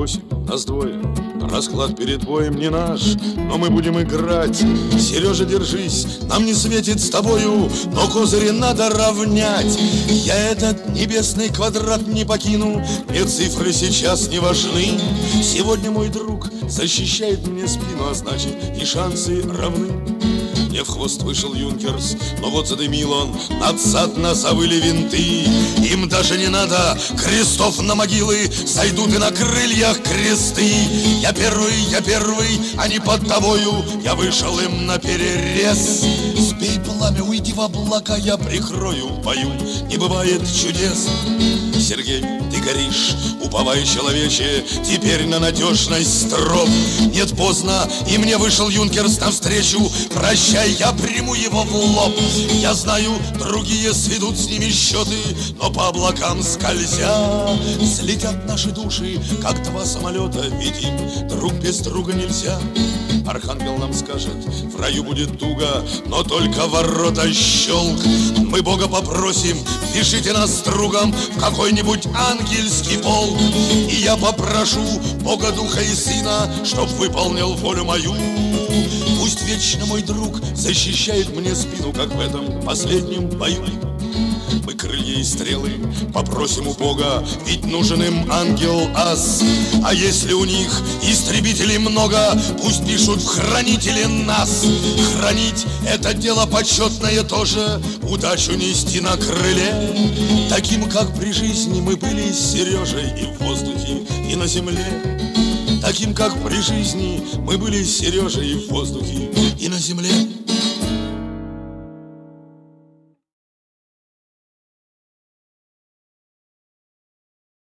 8, нас двое. Расклад перед боем не наш, но мы будем играть. Сережа, держись, нам не светит с тобою, но козыри надо равнять. Я этот небесный квадрат не покину, мне цифры сейчас не важны. Сегодня мой друг защищает мне спину, а значит и шансы равны. Мне в хвост вышел Юнкерс, но вот задымил он, надсадно завыли винты. Им даже не надо крестов на могилы, сойдут и на крыльях кресты. Я первый, они под тобою, я вышел им на перерез. Сбей пламя, уйди в облака, я прикрою в бою, не бывает чудес. Сергей, ты горишь, уповай, человече, теперь на надежность строк. Нет, поздно, и мне вышел Юнкерс навстречу. Прощай, я приму его в лоб. Я знаю, другие сведут с ними счеты, но по облакам скользя слетят наши души, как два самолета. Видим, друг без друга нельзя. Архангел нам скажет, в раю будет туго, но только ворота щелк. Мы Бога попросим, пишите нас с другом в какой-нибудь ангельский полк. И я попрошу Бога, Духа и Сына, чтоб выполнил волю мою. Пусть вечно мой друг защищает мне спину, как в этом последнем бою. Мы крылья и стрелы попросим у Бога, ведь нужен им ангел-ас. А если у них истребителей много, пусть пишут в хранители нас. Хранить — это дело почетное тоже, удачу нести на крыле. Таким, как при жизни мы были с Сережей и в воздухе, и на земле. Таким, как при жизни мы были с Сережей и в воздухе, и на земле.